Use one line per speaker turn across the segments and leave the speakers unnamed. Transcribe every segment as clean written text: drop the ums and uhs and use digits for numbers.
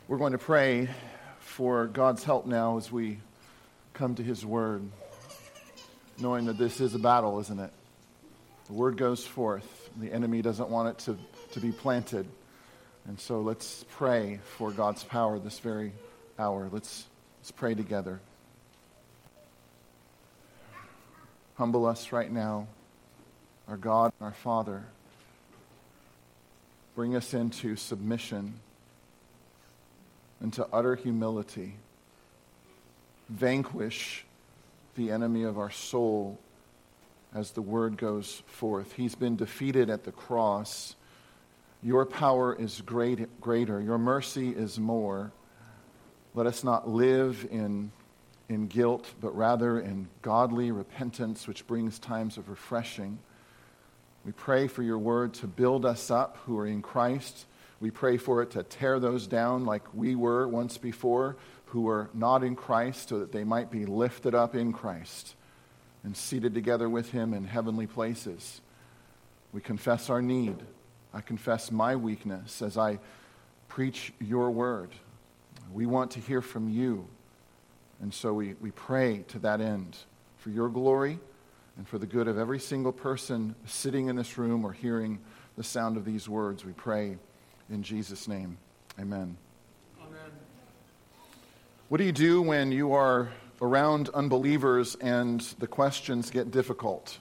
We're going to pray for God's help now as we come to His Word, knowing that this is a battle, isn't it? The Word goes forth. The enemy doesn't want it to be planted. And so let's pray for God's power this very hour. Let's pray together. Humble us right now, our God and our Father. Bring us into submission, into utter humility. Vanquish the enemy of our soul as the word goes forth. He's been defeated at the cross. Your power is greater. Your mercy is more. Let us not live in guilt, but rather in godly repentance, which brings times of refreshing. We pray for your word to build us up who are in Christ. We pray for it to tear those down like we were once before, who were not in Christ, so that they might be lifted up in Christ and seated together with Him in heavenly places. We confess our need. I confess my weakness as I preach your word. We want to hear from you. And so we pray to that end for your glory and for the good of every single person sitting in this room or hearing the sound of these words. We pray in Jesus' name. Amen.
Amen.
What do you do when you are around unbelievers and the questions get difficult?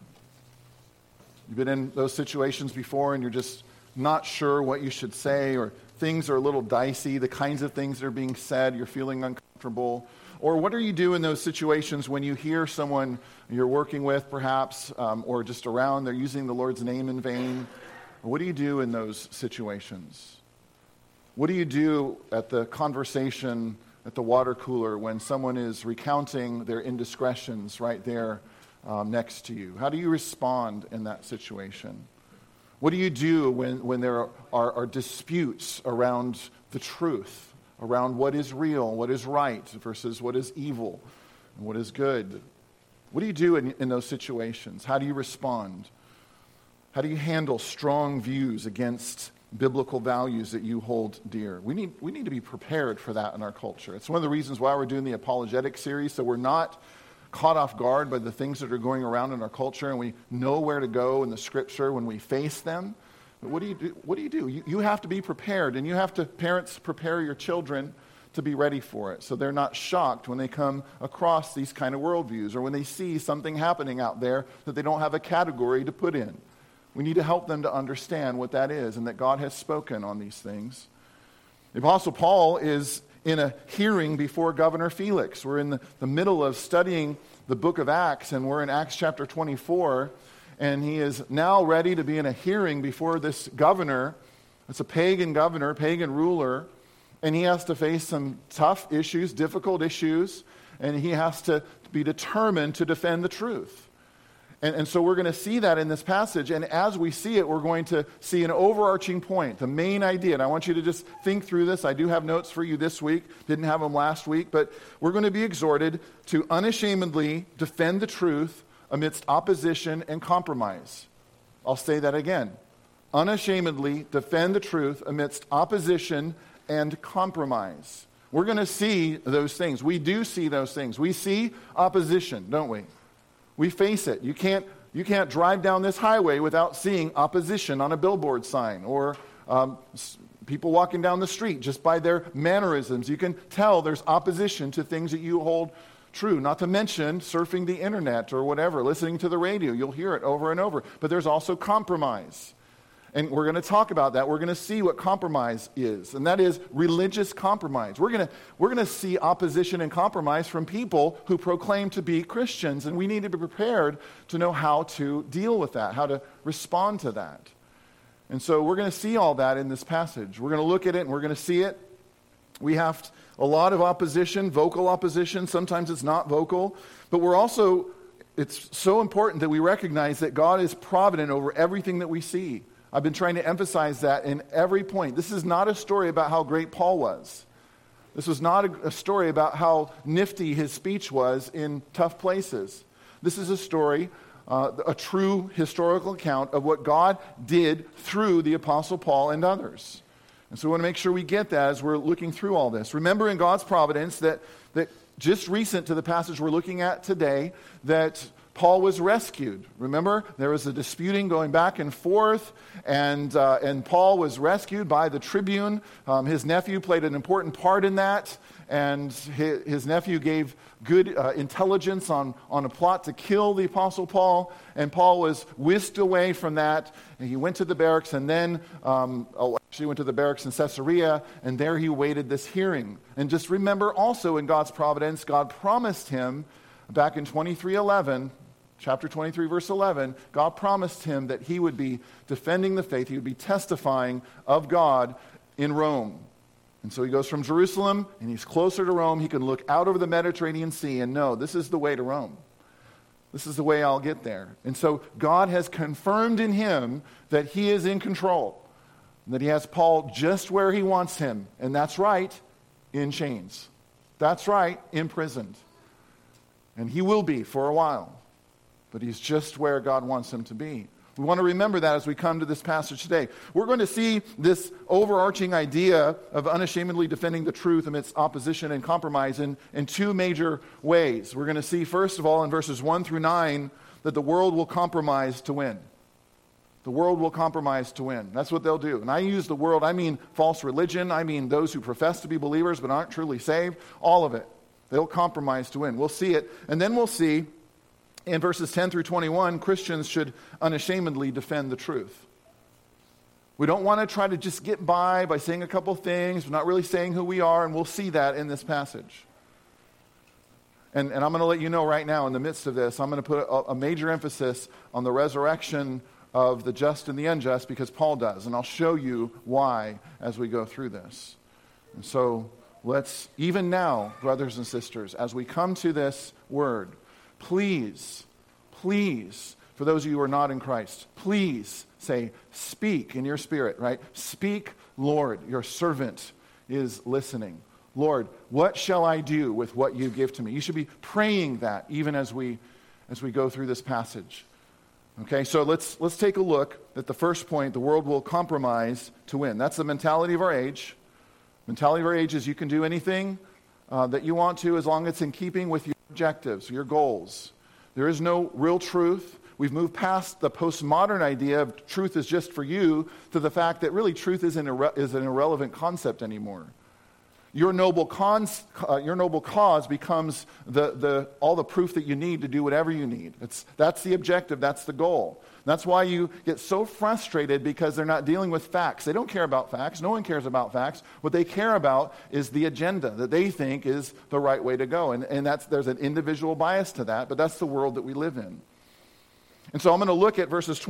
You've been in those situations before and you're just not sure what you should say, or things are a little dicey, the kinds of things that are being said, you're feeling uncomfortable. Or what do you do in those situations when you hear someone you're working with perhaps, or just around, they're using the Lord's name in vain? What do you do in those situations? What do you do at the conversation at the water cooler when someone is recounting their indiscretions right there next to you? How do you respond in that situation? What do you do when there are disputes around the truth, around what is real, what is right versus what is evil and what is good? What do you do in those situations? How do you respond? How do you handle strong views against biblical values that you hold dear? We need to be prepared for that in our culture. It's one of the reasons why we're doing the apologetic series, so we're not caught off guard by the things that are going around in our culture, and we know where to go in the Scripture when we face them. But what do you do? You have to be prepared, and you have to, parents, prepare your children to be ready for it, so they're not shocked when they come across these kind of worldviews, or when they see something happening out there that they don't have a category to put in. We need to help them to understand what that is and that God has spoken on these things. The Apostle Paul is in a hearing before Governor Felix. We're in the middle of studying the book of Acts, and we're in Acts chapter 24, and he is now ready to be in a hearing before this governor. It's a pagan governor, pagan ruler, and he has to face some tough issues, difficult issues, and he has to be determined to defend the truth. And so we're going to see that in this passage. And as we see it, we're going to see an overarching point, the main idea. And I want you to just think through this. I do have notes for you this week. Didn't have them last week. But we're going to be exhorted to unashamedly defend the truth amidst opposition and compromise. I'll say that again. Unashamedly defend the truth amidst opposition and compromise. We're going to see those things. We do see those things. We see opposition, don't we? We face it. You can't drive down this highway without seeing opposition on a billboard sign, or people walking down the street just by their mannerisms. You can tell there's opposition to things that you hold true. Not to mention surfing the internet or whatever, listening to the radio. You'll hear it over and over. But there's also compromise. And we're going to talk about that. We're going to see what compromise is, and that is religious compromise. We're going to see opposition and compromise from people who proclaim to be Christians, and we need to be prepared to know how to deal with that, how to respond to that. And so we're going to see all that in this passage. We're going to look at it, and we're going to see it. We have a lot of opposition, vocal opposition. Sometimes it's not vocal, but it's so important that we recognize that God is provident over everything that we see. I've been trying to emphasize that in every point. This is not a story about how great Paul was. This was not a story about how nifty his speech was in tough places. This is a story, a true historical account of what God did through the Apostle Paul and others. And so we want to make sure we get that as we're looking through all this. Remember in God's providence that just recent to the passage we're looking at today, that Paul was rescued. Remember, there was a disputing going back and forth, and Paul was rescued by the tribune. His nephew played an important part in that, and his nephew gave good intelligence on a plot to kill the Apostle Paul, and Paul was whisked away from that, and he went to the barracks, and then actually went to the barracks in Caesarea, and there he awaited this hearing. And just remember also in God's providence, God promised him back in chapter 23, verse 11, God promised him that he would be defending the faith, he would be testifying of God in Rome. And so he goes from Jerusalem, and he's closer to Rome. He can look out over the Mediterranean Sea and know, this is the way to Rome. This is the way I'll get there. And so God has confirmed in him that he is in control, that he has Paul just where he wants him. And that's right, in chains. That's right, imprisoned. And he will be for a while. But he's just where God wants him to be. We want to remember that as we come to this passage today. We're going to see this overarching idea of unashamedly defending the truth amidst opposition and compromise in two major ways. We're going to see, first of all, in verses 1 through 9, that the world will compromise to win. The world will compromise to win. That's what they'll do. And I use the world, I mean false religion. I mean those who profess to be believers but aren't truly saved. All of it. They'll compromise to win. We'll see it. And then we'll see in verses 10 through 21, Christians should unashamedly defend the truth. We don't want to try to just get by saying a couple things. We're not really saying who we are, and we'll see that in this passage. And I'm going to let you know right now, in the midst of this, I'm going to put a major emphasis on the resurrection of the just and the unjust, because Paul does. And I'll show you why as we go through this. And so let's, even now, brothers and sisters, as we come to this word, please, for those of you who are not in Christ, please say, speak in your spirit, right? Speak, Lord, your servant is listening. Lord, what shall I do with what you give to me? You should be praying that even as we go through this passage. Okay, so let's take a look at the first point. The world will compromise to win. That's the mentality of our age. Mentality of our age is you can do anything that you want to as long as it's in keeping with your objectives, your goals. There is no real truth. We've moved past the postmodern idea of truth is just for you to the fact that really truth is an irrelevant concept anymore. Your noble cause becomes all the proof that you need to do whatever you need. That's the objective. That's the goal. That's why you get so frustrated, because they're not dealing with facts. They don't care about facts. No one cares about facts. What they care about is the agenda that they think is the right way to go. And there's an individual bias to that, but that's the world that we live in. And so I'm going to look at verses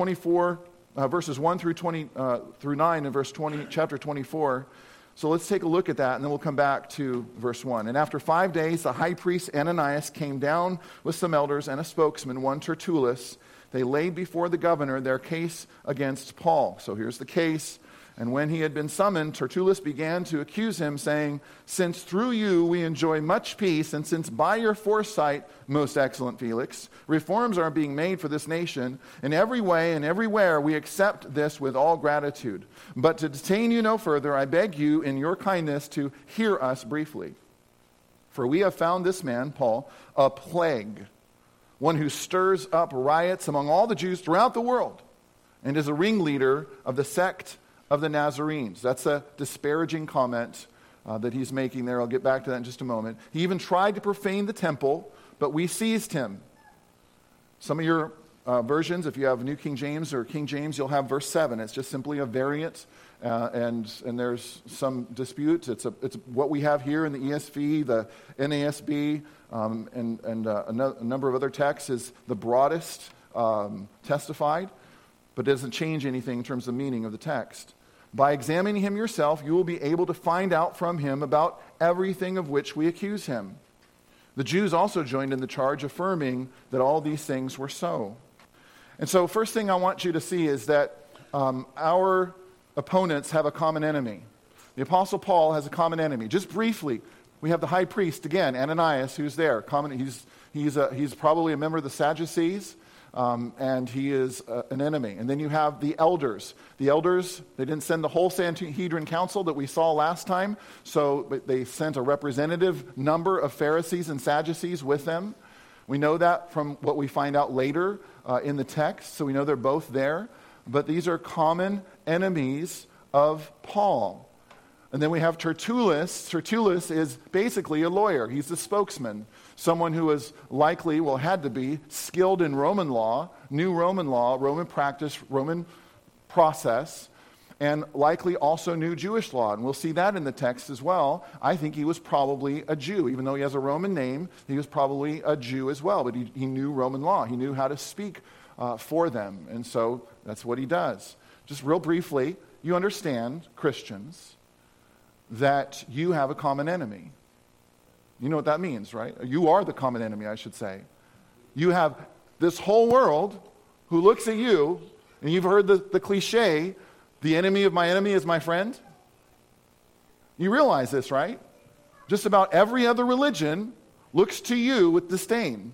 1 through 9 in chapter 24. So let's take a look at that, and then we'll come back to verse 1. And after 5 days, the high priest Ananias came down with some elders and a spokesman, one Tertullus. They laid before the governor their case against Paul. So here's the case. And when he had been summoned, Tertullus began to accuse him, saying, "Since through you we enjoy much peace, and since by your foresight, most excellent Felix, reforms are being made for this nation, in every way and everywhere we accept this with all gratitude. But to detain you no further, I beg you in your kindness to hear us briefly. For we have found this man, Paul, a plague, one who stirs up riots among all the Jews throughout the world, and is a ringleader of the sect of the Nazarenes." That's a disparaging comment that he's making there. I'll get back to that in just a moment. He even tried to profane the temple, but we seized him. Some of your versions, if you have New King James or King James, you'll have verse 7. It's just simply a variant, and there's some dispute. It's what we have here in the ESV, the NASB, and a number of other texts is the broadest testified, but it doesn't change anything in terms of the meaning of the text. By examining him yourself, you will be able to find out from him about everything of which we accuse him. The Jews also joined in the charge, affirming that all these things were so. And so first thing I want you to see is that our opponents have a common enemy. The Apostle Paul has a common enemy. Just briefly, we have the high priest, again, Ananias, who's there. He's probably a member of the Sadducees. and he is an enemy. And then you have the elders. The elders, they didn't send the whole Sanhedrin council that we saw last time, so they sent a representative number of Pharisees and Sadducees with them. We know that from what we find out later in the text, so we know they're both there. But these are common enemies of Paul. And then we have Tertullus. Tertullus is basically a lawyer. He's the spokesman, someone who is likely, had to be, skilled in Roman law, Roman practice, Roman process, and likely also knew Jewish law. And we'll see that in the text as well. I think he was probably a Jew. Even though he has a Roman name, he was probably a Jew as well. But he knew Roman law. He knew how to speak for them. And so that's what he does. Just real briefly, you understand, Christians, that you have a common enemy. You know what that means, right? You are the common enemy, I should say. You have this whole world who looks at you, and you've heard the cliche, the enemy of my enemy is my friend. You realize this, right? Just about every other religion looks to you with disdain.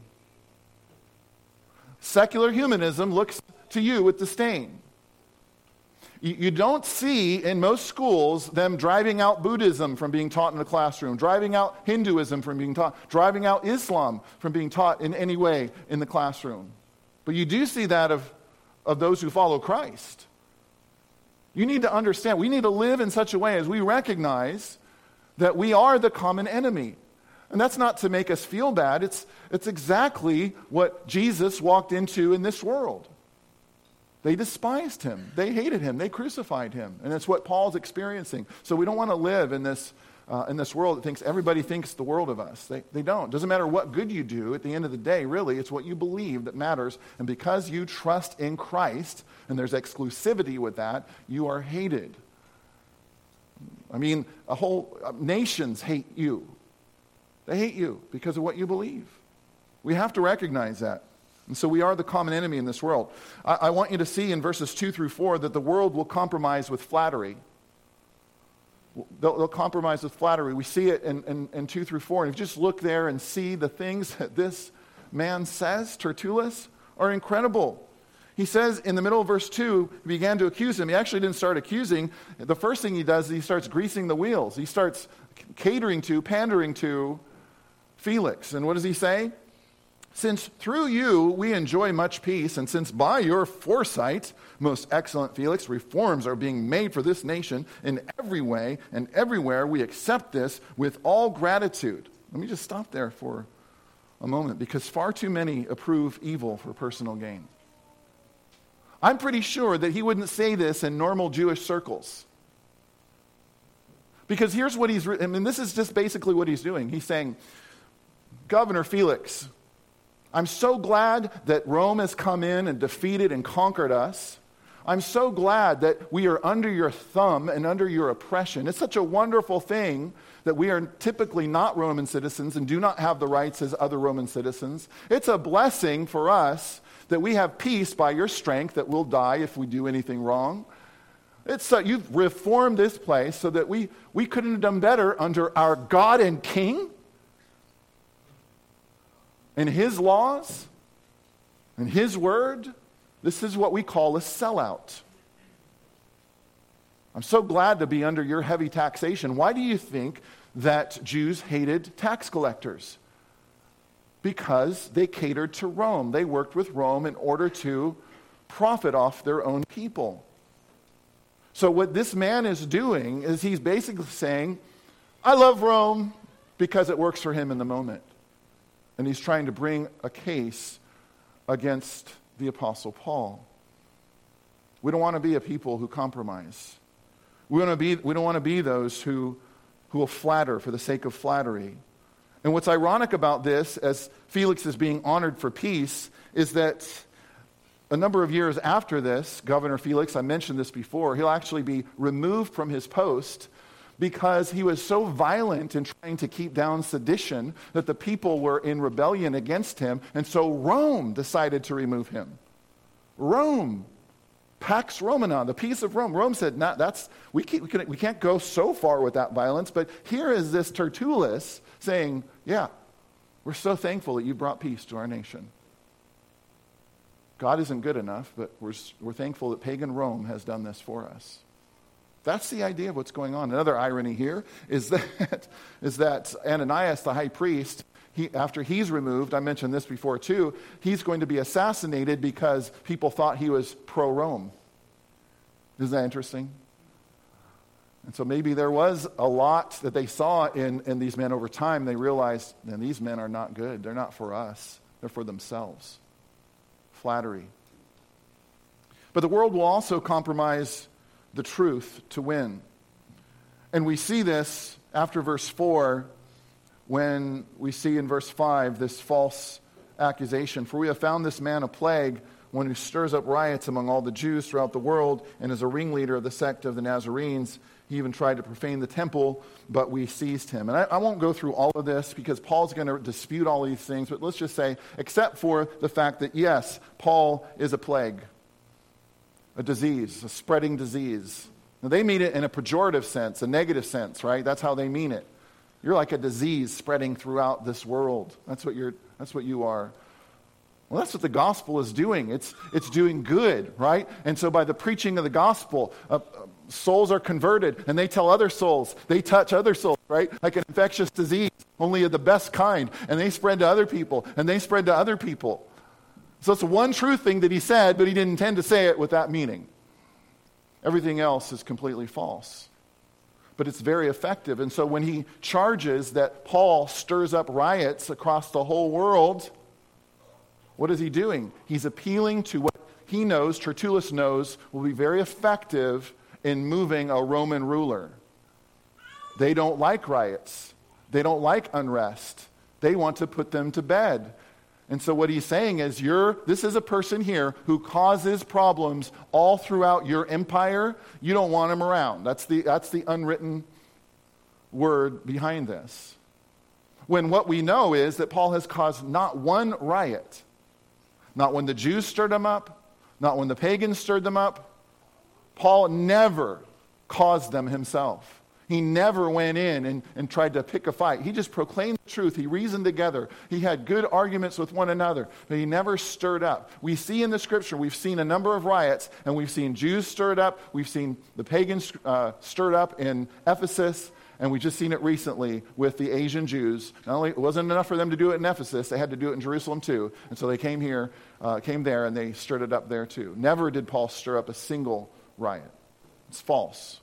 Secular humanism looks to you with disdain. You don't see in most schools them driving out Buddhism from being taught in the classroom, driving out Hinduism from being taught, driving out Islam from being taught in any way in the classroom. But you do see that of those who follow Christ. You need to understand, we need to live in such a way as we recognize that we are the common enemy. And that's not to make us feel bad. It's exactly what Jesus walked into in this world. They despised him. They hated him. They crucified him. And it's what Paul's experiencing. So we don't want to live in this world that thinks everybody thinks the world of us. They don't. It doesn't matter what good you do. At the end of the day, really, it's what you believe that matters. And because you trust in Christ, and there's exclusivity with that, you are hated. I mean, whole nations hate you. They hate you because of what you believe. We have to recognize that. And so we are the common enemy in this world. I want you to see in verses 2 through 4 that the world will compromise with flattery. They'll compromise with flattery. We see it in 2 through 4. And if you just look there and see the things that this man says, Tertullus, are incredible. He says in the middle of verse 2, he began to accuse him. He actually didn't start accusing. The first thing he does is he starts greasing the wheels. He starts pandering to Felix. And what does he say? Since through you we enjoy much peace, and since by your foresight, most excellent Felix, reforms are being made for this nation in every way and everywhere, we accept this with all gratitude. Let me just stop there for a moment, because far too many approve evil for personal gain. I'm pretty sure that he wouldn't say this in normal Jewish circles. Because here's what this is just basically what he's doing. He's saying, Governor Felix, I'm so glad that Rome has come in and defeated and conquered us. I'm so glad that we are under your thumb and under your oppression. It's such a wonderful thing that we are typically not Roman citizens and do not have the rights as other Roman citizens. It's a blessing for us that we have peace by your strength, that we'll die if we do anything wrong. You've reformed this place so that we couldn't have done better under our God and King and his laws and his word. This is what we call a sellout. I'm so glad to be under your heavy taxation. Why do you think that Jews hated tax collectors? Because they catered to Rome. They worked with Rome in order to profit off their own people. So what this man is doing is he's basically saying, I love Rome because it works for him in the moment. And he's trying to bring a case against the Apostle Paul. We don't want to be a people who compromise. We don't want to be those who will flatter for the sake of flattery. And what's ironic about this, as Felix is being honored for peace, is that a number of years after this, Governor Felix, I mentioned this before, he'll actually be removed from his post because he was so violent in trying to keep down sedition that the people were in rebellion against him, and so Rome decided to remove him. Rome, Pax Romana, the peace of Rome. Rome said, we can't go so far with that violence, but here is this Tertullus saying, yeah, we're so thankful that you brought peace to our nation. God isn't good enough, but we're thankful that pagan Rome has done this for us. That's the idea of what's going on. Another irony here is that Ananias, the high priest, after he's removed, I mentioned this before too, he's going to be assassinated because people thought he was pro-Rome. Isn't that interesting? And so maybe there was a lot that they saw in these men over time. They realized, man, these men are not good. They're not for us. They're for themselves. Flattery. But the world will also compromise the truth to win. And we see this after verse 4 when we see in verse 5 this false accusation. For we have found this man a plague, one who stirs up riots among all the Jews throughout the world, and is a ringleader of the sect of the Nazarenes. He even tried to profane the temple, but we seized him. And I won't go through all of this because Paul's going to dispute all these things, but let's just say, except for the fact that, yes, Paul is a plague, a disease, a spreading disease. Now, they mean it in a pejorative sense, a negative sense, right? That's how they mean it. You're like a disease spreading throughout this world. That's what you are. Well, that's what the gospel is doing. It's doing good, right? And so by the preaching of the gospel, souls are converted, and they tell other souls. They touch other souls, right? Like an infectious disease, only of the best kind. And they spread to other people, and they spread to other people. So it's one true thing that he said, but he didn't intend to say it with that meaning. Everything else is completely false. But it's very effective. And so when he charges that Paul stirs up riots across the whole world, what is he doing? He's appealing to what he knows, Tertullus knows, will be very effective in moving a Roman ruler. They don't like riots. They don't like unrest. They want to put them to bed. And so what he's saying is, this is a person here who causes problems all throughout your empire. You don't want him around. That's the unwritten word behind this. When what we know is that Paul has caused not one riot. Not when the Jews stirred them up, not when the pagans stirred them up. Paul never caused them himself. He never went in and tried to pick a fight. He just proclaimed the truth. He reasoned together. He had good arguments with one another, but he never stirred up. We see in the scripture, we've seen a number of riots, and we've seen Jews stirred up. We've seen the pagans stirred up in Ephesus, and we've just seen it recently with the Asian Jews. Not only it wasn't enough for them to do it in Ephesus, they had to do it in Jerusalem too. And so they came there, and they stirred it up there too. Never did Paul stir up a single riot. It's false.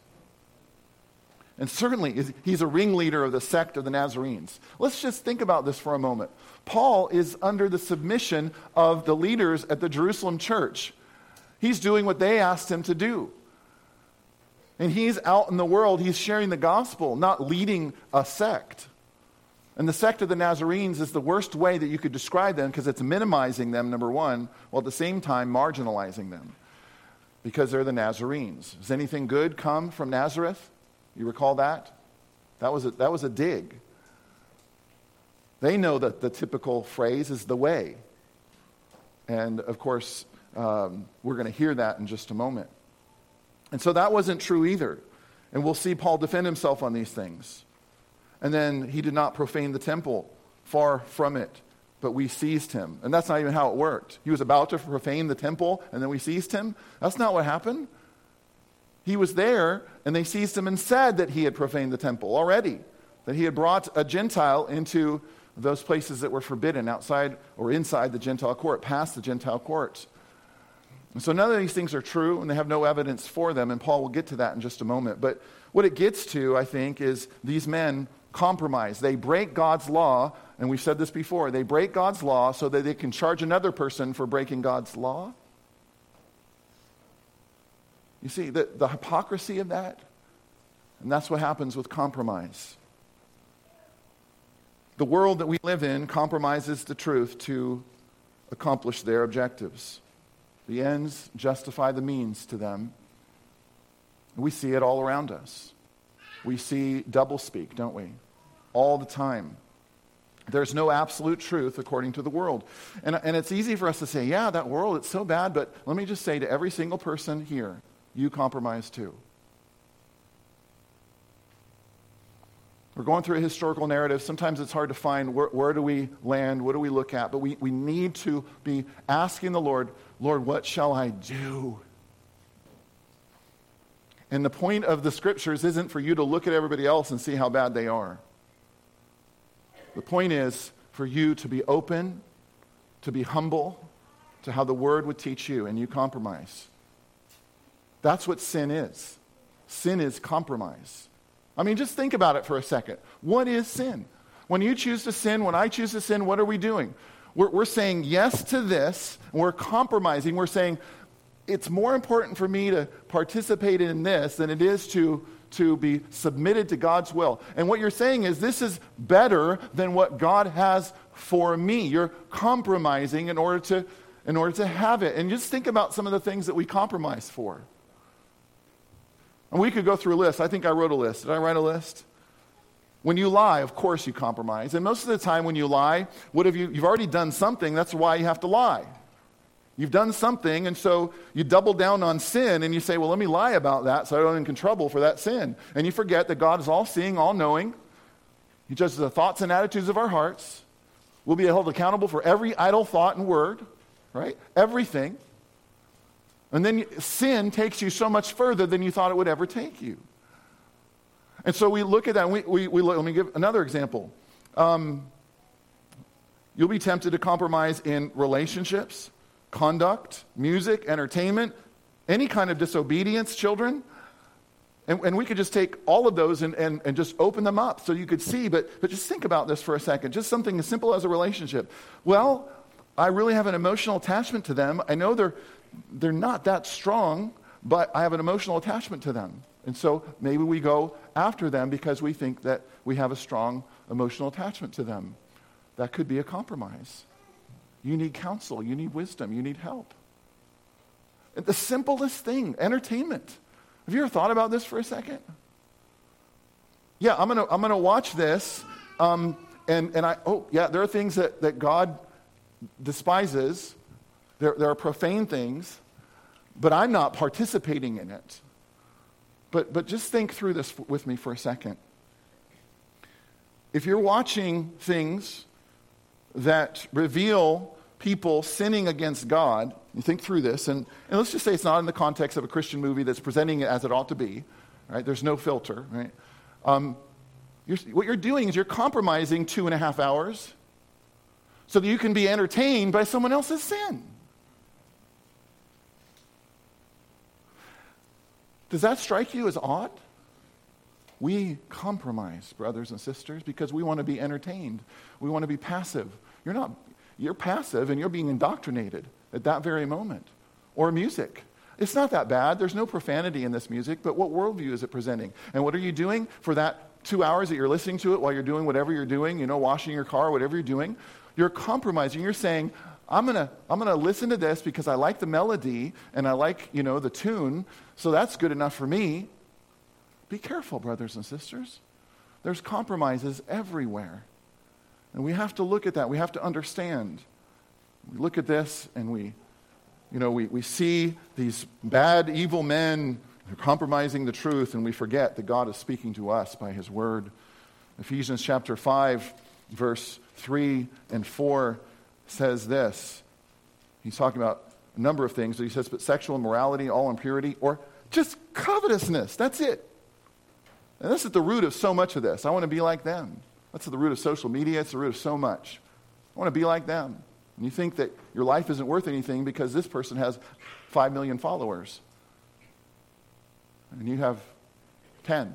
And certainly, he's a ringleader of the sect of the Nazarenes. Let's just think about this for a moment. Paul is under the submission of the leaders at the Jerusalem church. He's doing what they asked him to do. And he's out in the world, he's sharing the gospel, not leading a sect. And the sect of the Nazarenes is the worst way that you could describe them because it's minimizing them, number one, while at the same time marginalizing them. Because they're the Nazarenes. Does anything good come from Nazareth? You recall that? That was a dig. They know that the typical phrase is the way. And of course, we're going to hear that in just a moment. And so that wasn't true either. And we'll see Paul defend himself on these things. And then he did not profane the temple, far from it, but we seized him. And that's not even how it worked. He was about to profane the temple, and then we seized him. That's not what happened. He was there, and they seized him and said that he had profaned the temple already, that he had brought a Gentile into those places that were forbidden, outside or inside the Gentile court, past the Gentile court. And so none of these things are true, and they have no evidence for them, and Paul will get to that in just a moment. But what it gets to, I think, is these men compromise. They break God's law, and we've said this before, they break God's law so that they can charge another person for breaking God's law. You see, the hypocrisy of that, and that's what happens with compromise. The world that we live in compromises the truth to accomplish their objectives. The ends justify the means to them. We see it all around us. We see doublespeak, don't we? All the time. There's no absolute truth according to the world. And it's easy for us to say, yeah, that world, it's so bad, but let me just say to every single person here, you compromise too. we're going through a historical narrative. Sometimes it's hard to find where do we land, what do we look at, but we need to be asking the Lord, Lord, what shall I do? And the point of the scriptures isn't for you to look at everybody else and see how bad they are. The point is for you to be open, to be humble, to how the word would teach you, and you compromise. That's what sin is. Sin is compromise. I mean, just think about it for a second. What is sin? When you choose to sin, when I choose to sin, what are we doing? We're saying yes to this, and we're compromising. We're saying it's more important for me to participate in this than it is to be submitted to God's will. And what you're saying is this is better than what God has for me. You're compromising in order to have it. And just think about some of the things that we compromise for. And we could go through a list. I think I wrote a list. Did I write a list? When you lie, of course you compromise. And most of the time when you lie, you've already done something. That's why you have to lie. You've done something, and so you double down on sin, and you say, well, let me lie about that so I don't get in trouble for that sin. And you forget that God is all-seeing, all-knowing. He judges the thoughts and attitudes of our hearts. We'll be held accountable for every idle thought and word, right? Everything. And then sin takes you so much further than you thought it would ever take you. And so we look at that, and let me give another example. You'll be tempted to compromise in relationships, conduct, music, entertainment, any kind of disobedience, children. And we could just take all of those and just open them up so you could see, but just think about this for a second. Just something as simple as a relationship. Well, I really have an emotional attachment to them. I know they're not that strong, but I have an emotional attachment to them. And so maybe we go after them because we think that we have a strong emotional attachment to them. That could be a compromise. You need counsel, you need wisdom, you need help. And the simplest thing, entertainment. Have you ever thought about this for a second? Yeah, I'm gonna watch this, there are things that God despises. There are profane things, but I'm not participating in it. But just think through this with me for a second. If you're watching things that reveal people sinning against God, you think through this, and let's just say it's not in the context of a Christian movie that's presenting it as it ought to be, right? There's no filter, right? What you're doing is you're compromising 2.5 hours so that you can be entertained by someone else's sin. Does that strike you as odd? We compromise, brothers and sisters, because we want to be entertained. We want to be passive. You're passive and you're being indoctrinated at that very moment. Or music. It's not that bad. There's no profanity in this music, but what worldview is it presenting? And what are you doing for that 2 hours that you're listening to it while you're doing whatever you're doing, washing your car, whatever you're doing? You're compromising. You're saying, I'm gonna listen to this because I like the melody and I like, the tune, so that's good enough for me. Be careful, brothers and sisters. There's compromises everywhere. And we have to look at that. We have to understand. We look at this and we see these bad, evil men compromising the truth, and we forget that God is speaking to us by his word. Ephesians chapter 5, verse 3 and 4 says this. He's talking about a number of things. He says, but sexual immorality, all impurity, or just covetousness. That's it. And this is the root of so much of this. I want to be like them. That's the root of social media. It's the root of so much. I want to be like them. And you think that your life isn't worth anything because this person has 5 million followers. And you have 10.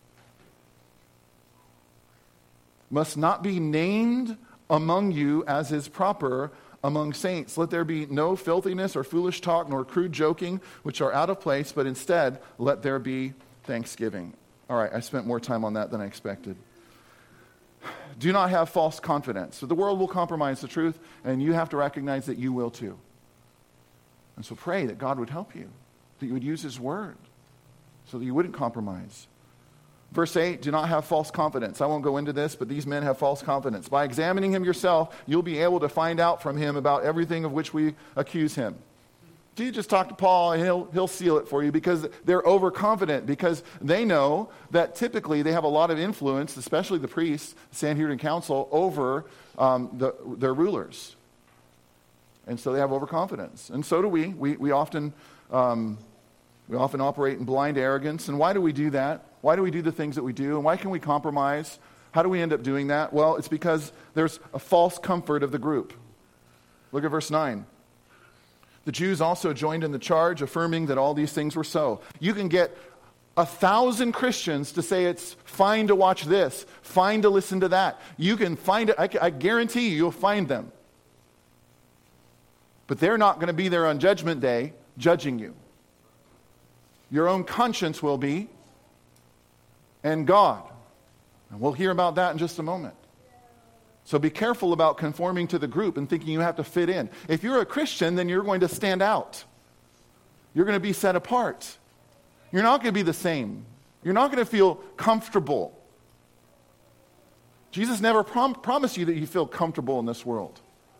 Must not be named among you as is proper among saints. Let there be no filthiness or foolish talk nor crude joking, which are out of place, but instead let there be thanksgiving. All right, I spent more time on that than I expected. Do not have false confidence. So the world will compromise the truth, and you have to recognize that you will too. And so pray that God would help you, that you would use his word so that you wouldn't compromise. Verse 8, do not have false confidence. I won't go into this, but these men have false confidence. By examining him yourself, you'll be able to find out from him about everything of which we accuse him. You just talk to Paul and he'll seal it for you, because they're overconfident, because they know that typically they have a lot of influence, especially the priests, the Sanhedrin Council, over their rulers. And so they have overconfidence. And so do we. We often operate in blind arrogance. And why do we do that? Why do we do the things that we do? And why can we compromise? How do we end up doing that? Well, it's because there's a false comfort of the group. Look at verse 9. The Jews also joined in the charge, affirming that all these things were so. You can get 1,000 Christians to say it's fine to watch this, fine to listen to that. You can find it. I guarantee you'll find them. But they're not going to be there on Judgment Day judging you. Your own conscience will be, and God. And we'll hear about that in just a moment. So be careful about conforming to the group and thinking you have to fit in. If you're a Christian, then you're going to stand out. You're going to be set apart. You're not going to be the same. You're not going to feel comfortable. Jesus never promised you that you feel comfortable in this world.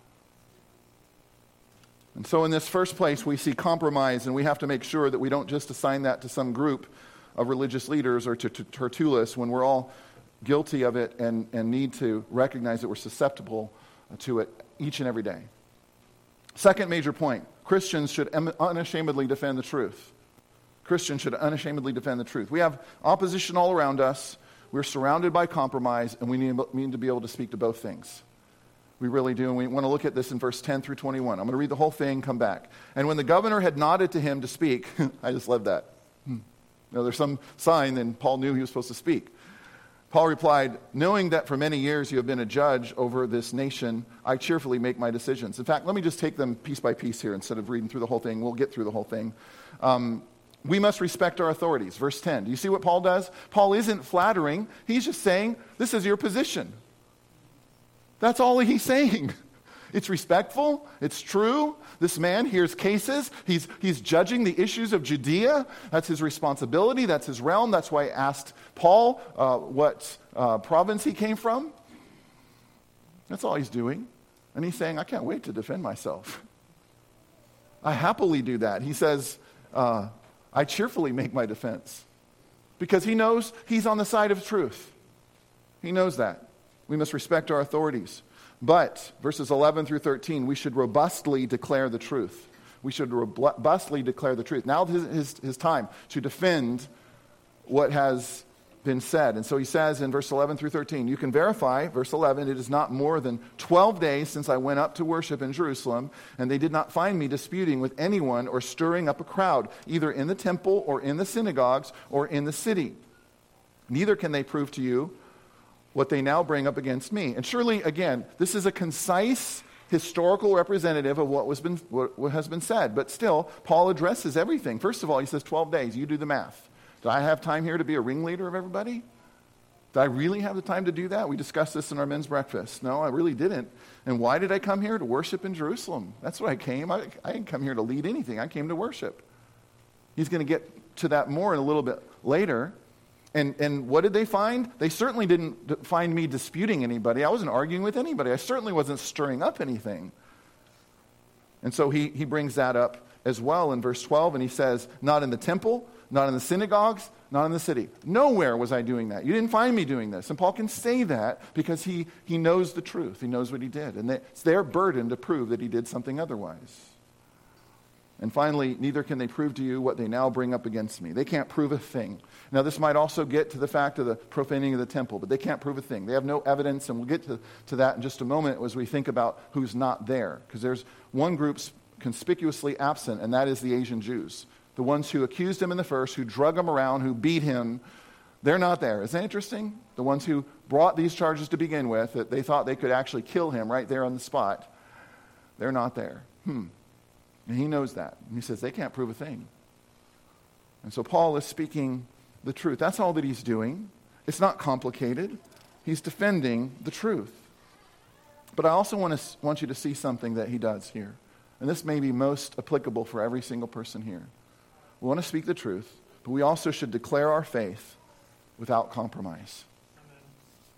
And so in this first place, we see compromise, and we have to make sure that we don't just assign that to some group of religious leaders or to Tertullus when we're all guilty of it and need to recognize that we're susceptible to it each and every day. Second major point, Christians should unashamedly defend the truth. Christians should unashamedly defend the truth. We have opposition all around us. We're surrounded by compromise, and we need to be able to speak to both things. We really do, and we want to look at this in verse 10 through 21. I'm going to read the whole thing, come back. And when the governor had nodded to him to speak, I just love that. There's some sign, then Paul knew he was supposed to speak. Paul replied, knowing that for many years you have been a judge over this nation, I cheerfully make my decisions. In fact, let me just take them piece by piece here instead of reading through the whole thing. We'll get through the whole thing. We must respect our authorities. Verse 10. Do you see what Paul does? Paul isn't flattering. He's just saying, this is your position. That's all he's saying. It's respectful. It's true. This man hears cases. He's judging the issues of Judea. That's his responsibility. That's his realm. That's why I asked Paul what province he came from. That's all he's doing. And he's saying, I can't wait to defend myself. I happily do that. He says, I cheerfully make my defense. Because he knows he's on the side of truth. He knows that. We must respect our authorities. But, verses 11 through 13, we should robustly declare the truth. We should robustly declare the truth. Now is his time to defend what has been said. And so he says in verse 11 through 13, you can verify, verse 11, it is not more than 12 days since I went up to worship in Jerusalem, and they did not find me disputing with anyone or stirring up a crowd, either in the temple or in the synagogues or in the city. Neither can they prove to you what they now bring up against me. And surely, again, this is a concise historical representative of what has been said. But still, Paul addresses everything. First of all, he says 12 days. You do the math. Do I have time here to be a ringleader of everybody? Do I really have the time to do that? We discussed this in our men's breakfast. No, I really didn't. And why did I come here? To worship in Jerusalem. That's what I came. I didn't come here to lead anything. I came to worship. He's going to get to that more in a little bit later. And what did they find? They certainly didn't find me disputing anybody. I wasn't arguing with anybody. I certainly wasn't stirring up anything. And so he brings that up as well in verse 12, and he says, not in the temple, not in the synagogues, not in the city. Nowhere was I doing that. You didn't find me doing this. And Paul can say that because he knows the truth. He knows what he did. And it's their burden to prove that he did something otherwise. And finally, neither can they prove to you what they now bring up against me. They can't prove a thing. Now, this might also get to the fact of the profaning of the temple, but they can't prove a thing. They have no evidence, and we'll get to that in just a moment as we think about who's not there. Because there's one group conspicuously absent, and that is the Asian Jews. The ones who accused him in the first, who drug him around, who beat him, they're not there. Isn't that interesting? The ones who brought these charges to begin with, that they thought they could actually kill him right there on the spot, they're not there. And he knows that. And he says, they can't prove a thing. And so Paul is speaking the truth. That's all that he's doing. It's not complicated. He's defending the truth. But I also want you to see something that he does here. And this may be most applicable for every single person here. We want to speak the truth, but we also should declare our faith without compromise.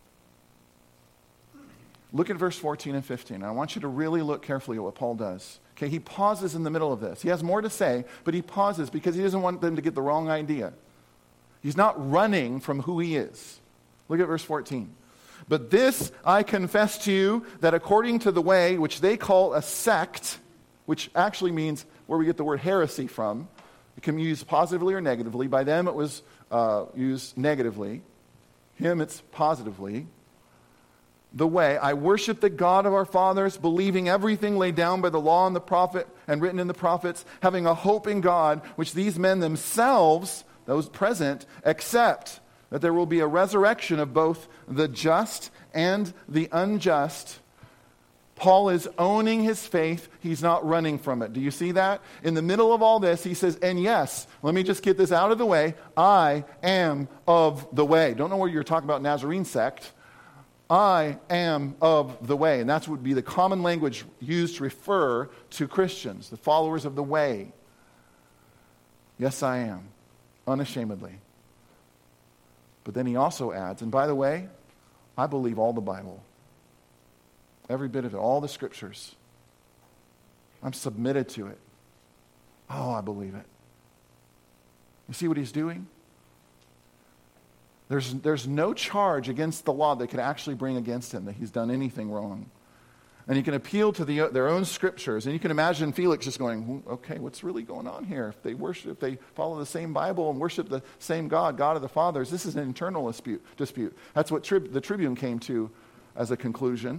Look at verse 14 and 15. I want you to really look carefully at what Paul does. Okay, he pauses in the middle of this. He has more to say, but he pauses because he doesn't want them to get the wrong idea. He's not running from who he is. Look at verse 14. But this I confess to you, that according to the way which they call a sect, which actually means where we get the word heresy from, it can be used positively or negatively. By them it was used negatively. Him it's positively. The way, I worship the God of our fathers, believing everything laid down by the law and the prophet and written in the prophets, having a hope in God, which these men themselves, those present, accept, that there will be a resurrection of both the just and the unjust. Paul is owning his faith. He's not running from it. Do you see that? In the middle of all this, he says, and yes, let me just get this out of the way. I am of the way. Don't know where you're talking about Nazarene sect. I am of the way. And that would be the common language used to refer to Christians, the followers of the way. Yes, I am, unashamedly. But then he also adds, and by the way, I believe all the Bible. Every bit of it, all the scriptures. I'm submitted to it. Oh, I believe it. You see what he's doing? There's no charge against the law that could actually bring against him that he's done anything wrong. And he can appeal to their own scriptures. And you can imagine Felix just going, okay, what's really going on here? If they follow the same Bible and worship the same God, God of the fathers, this is an internal dispute. That's what the Tribune came to as a conclusion.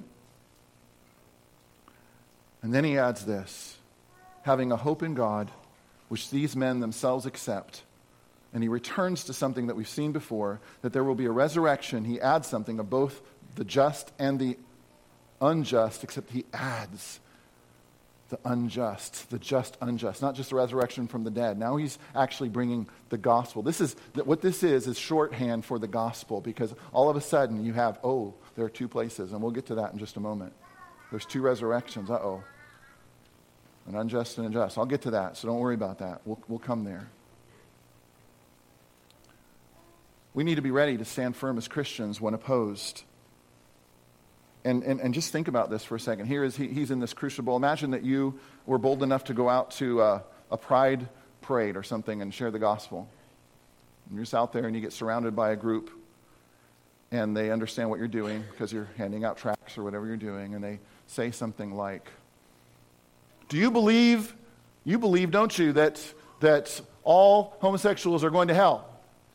And then he adds this, having a hope in God, which these men themselves accept. And he returns to something that we've seen before, that there will be a resurrection. He adds something of both the just and the unjust, except he adds the unjust, the just unjust, not just the resurrection from the dead. Now he's actually bringing the gospel. What this is shorthand for the gospel, because all of a sudden you have, there are two places, and we'll get to that in just a moment. There's two resurrections. An unjust and a just. I'll get to that, so don't worry about that. We'll come there. We need to be ready to stand firm as Christians when opposed. And just think about this for a second. Here is he's in this crucible. Imagine that you were bold enough to go out to a pride parade or something and share the gospel. And you're just out there and you get surrounded by a group and they understand what you're doing because you're handing out tracts or whatever you're doing, and they say something like, do you believe, don't you, that all homosexuals are going to hell?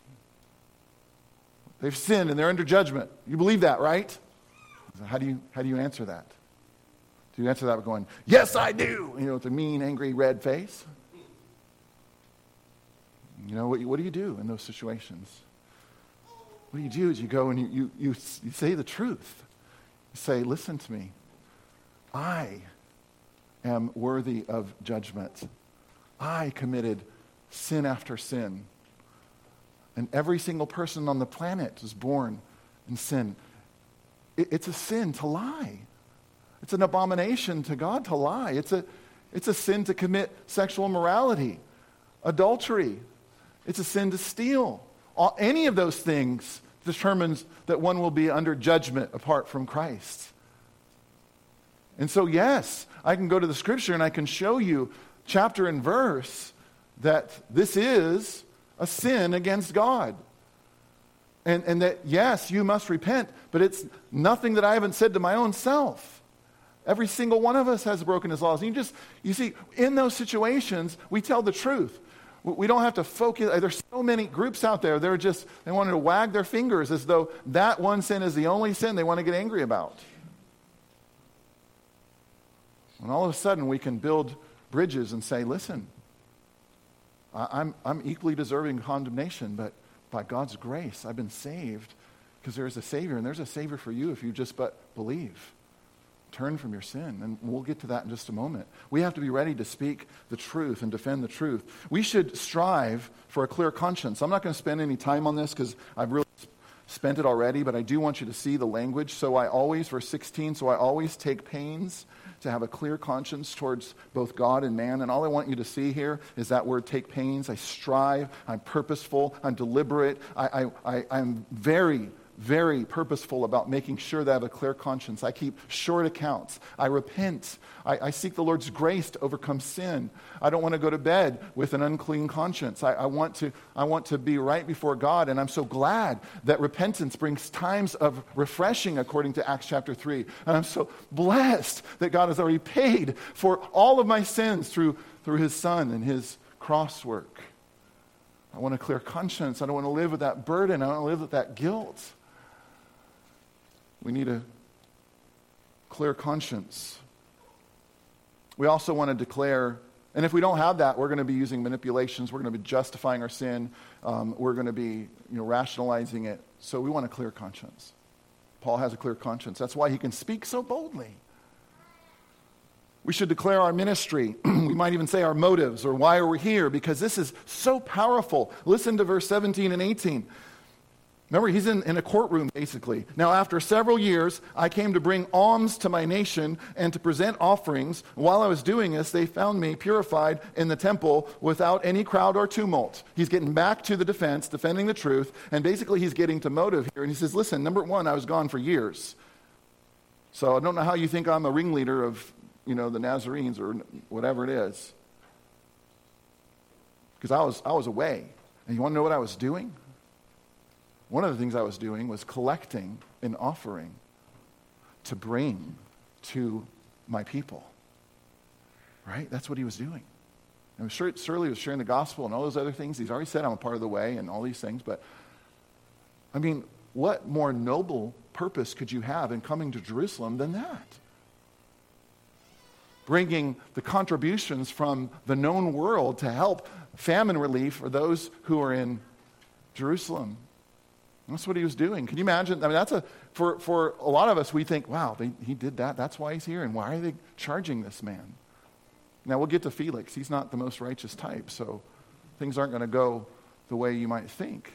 They've sinned and they're under judgment. You believe that, right? How do you answer that? Do you answer that by going, yes, I do, with a mean, angry, red face? What do you do in those situations? What you do is you go and you say the truth. You say, listen to me. I am worthy of judgment. I committed sin after sin. And every single person on the planet is born in sin. It's a sin to lie. It's an abomination to God to lie. It's a sin to commit sexual immorality, adultery. It's a sin to steal. Any of those things determines that one will be under judgment apart from Christ. And so, yes, I can go to the scripture and I can show you chapter and verse that this is a sin against God. And that, yes, you must repent, but it's nothing that I haven't said to my own self. Every single one of us has broken his laws. And you see, in those situations, we tell the truth. We don't have to focus. There's so many groups out there, they wanted to wag their fingers as though that one sin is the only sin they want to get angry about. And all of a sudden, we can build bridges and say, listen, I'm equally deserving of condemnation, but by God's grace, I've been saved because there is a Savior, and there's a Savior for you if you just but believe. Turn from your sin, and we'll get to that in just a moment. We have to be ready to speak the truth and defend the truth. We should strive for a clear conscience. I'm not going to spend any time on this because I've really spent it already, but I do want you to see the language. Verse 16, so I always take pains to have a clear conscience towards both God and man. And all I want you to see here is that word, take pains. I strive, I'm purposeful, I'm deliberate. I'm very very purposeful about making sure that I have a clear conscience. I keep short accounts. I repent. I seek the Lord's grace to overcome sin. I don't want to go to bed with an unclean conscience. I want to be right before God, and I'm so glad that repentance brings times of refreshing according to Acts chapter 3. And I'm so blessed that God has already paid for all of my sins through his Son and his cross work. I want a clear conscience. I don't want to live with that burden. I don't want to live with that guilt. We need a clear conscience. We also want to declare, and if we don't have that, we're going to be using manipulations. We're going to be justifying our sin. We're going to be rationalizing it. So we want a clear conscience. Paul has a clear conscience. That's why he can speak so boldly. We should declare our ministry. We might even say our motives or why are we here, because this is so powerful. Listen to verse 17 and 18. Remember, he's in a courtroom, basically. Now, after several years, I came to bring alms to my nation and to present offerings. While I was doing this, they found me purified in the temple without any crowd or tumult. He's getting back to the defense, defending the truth, and basically he's getting to motive here. And he says, listen, number one, I was gone for years. So I don't know how you think I'm a ringleader of the Nazarenes or whatever it is. Because I was away. And you want to know what I was doing? One of the things I was doing was collecting an offering to bring to my people. Right? That's what he was doing. And surely he was sharing the gospel and all those other things. He's already said I'm a part of the way and all these things. But, I mean, what more noble purpose could you have in coming to Jerusalem than that? Bringing the contributions from the known world to help famine relief for those who are in Jerusalem. That's what he was doing. Can you imagine? I mean, for a lot of us, we think, wow, he did that. That's why he's here. And why are they charging this man? Now, we'll get to Felix. He's not the most righteous type, so things aren't going to go the way you might think.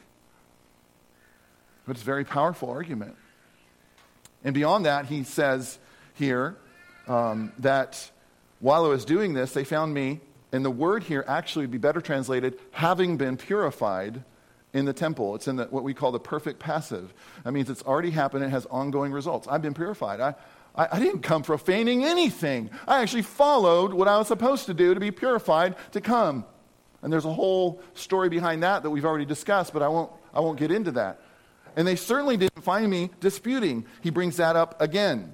But it's a very powerful argument. And beyond that, he says here that while I was doing this, they found me, and the word here actually would be better translated, having been purified in the temple. It's in what we call the perfect passive. That means it's already happened. It has ongoing results. I've been purified. I didn't come profaning anything. I actually followed what I was supposed to do to be purified to come. And there's a whole story behind that we've already discussed, but I won't get into that. And they certainly didn't find me disputing. He brings that up again.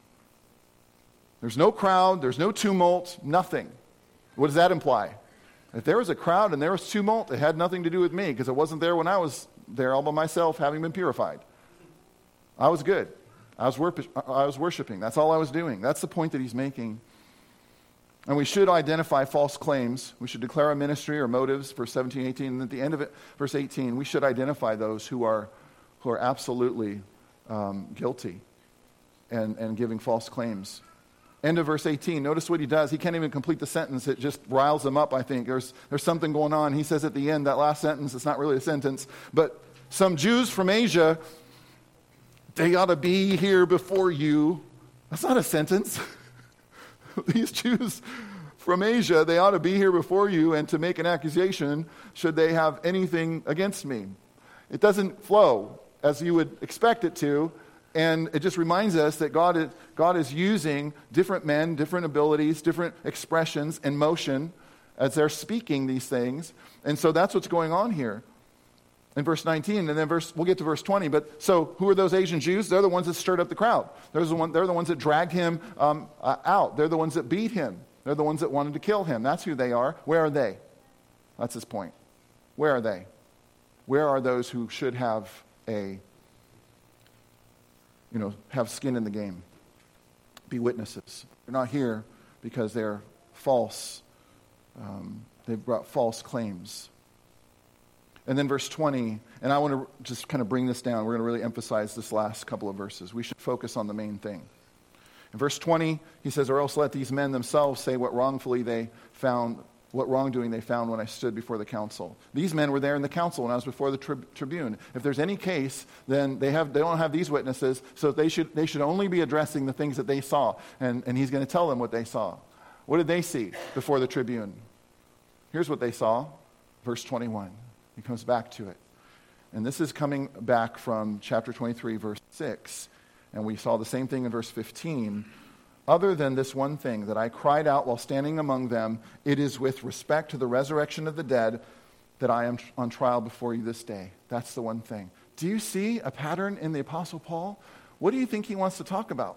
There's no crowd, there's no tumult, nothing. What does that imply? If there was a crowd and there was tumult, it had nothing to do with me because it wasn't there when I was there all by myself, having been purified. I was good. I was worshiping. That's all I was doing. That's the point that he's making. And we should identify false claims. We should declare our ministry or motives, verse 17, 18. And at the end of it, verse 18, we should identify those who are absolutely guilty and giving false claims. End of verse 18. Notice what he does. He can't even complete the sentence. It just riles him up, I think. There's something going on. He says at the end, that last sentence, it's not really a sentence, but some Jews from Asia, they ought to be here before you. That's not a sentence. These Jews from Asia, they ought to be here before you and to make an accusation should they have anything against me. It doesn't flow as you would expect it to. And it just reminds us that God is using different men, different abilities, different expressions and motion as they're speaking these things. And so that's what's going on here in verse 19. And then we'll get to verse 20. But so who are those Asian Jews? They're the ones that stirred up the crowd. They're the ones that dragged him out. They're the ones that beat him. They're the ones that wanted to kill him. That's who they are. Where are they? That's his point. Where are they? Where are those who should have have skin in the game, be witnesses? They're not here because they're false. They've brought false claims. And then verse 20, and I want to just kind of bring this down. We're going to really emphasize this last couple of verses. We should focus on the main thing. In verse 20, he says, or else let these men themselves say what wrongdoing they found when I stood before the council. These men were there in the council when I was before the tribune. If there's any case, then they don't have these witnesses, so they should only be addressing the things that they saw. And he's going to tell them what they saw. What did they see before the tribune? Here's what they saw. Verse 21. He comes back to it. And this is coming back from chapter 23, verse 6. And we saw the same thing in verse 15. Other than this one thing, that I cried out while standing among them, it is with respect to the resurrection of the dead that I am on trial before you this day. That's the one thing. Do you see a pattern in the Apostle Paul? What do you think he wants to talk about?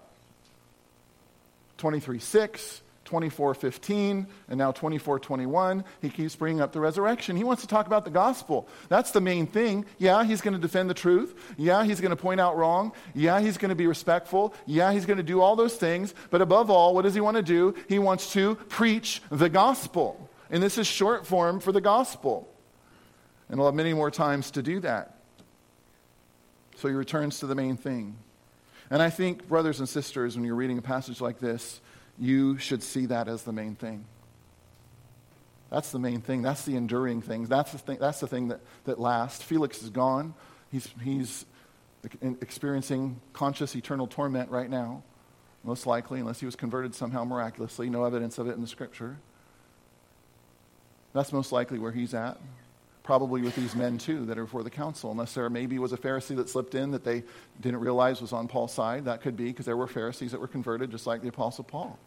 23:6, 24:15, and now 24:21. He keeps bringing up the resurrection. He wants to talk about the gospel. That's the main thing. Yeah, he's going to defend the truth. Yeah, he's going to point out wrong. Yeah, he's going to be respectful. Yeah, he's going to do all those things. But above all, what does he want to do? He wants to preach the gospel. And this is short form for the gospel. And we'll have many more times to do that. So he returns to the main thing. And I think, brothers and sisters, when you're reading a passage like this, you should see that as the main thing. That's the main thing. That's the enduring thing. That's the thing that lasts. Felix is gone. He's experiencing conscious eternal torment right now, most likely, unless he was converted somehow miraculously. No evidence of it in the Scripture. That's most likely where he's at. Probably with these men, too, that are before the council, unless there maybe was a Pharisee that slipped in that they didn't realize was on Paul's side. That could be, because there were Pharisees that were converted, just like the Apostle Paul.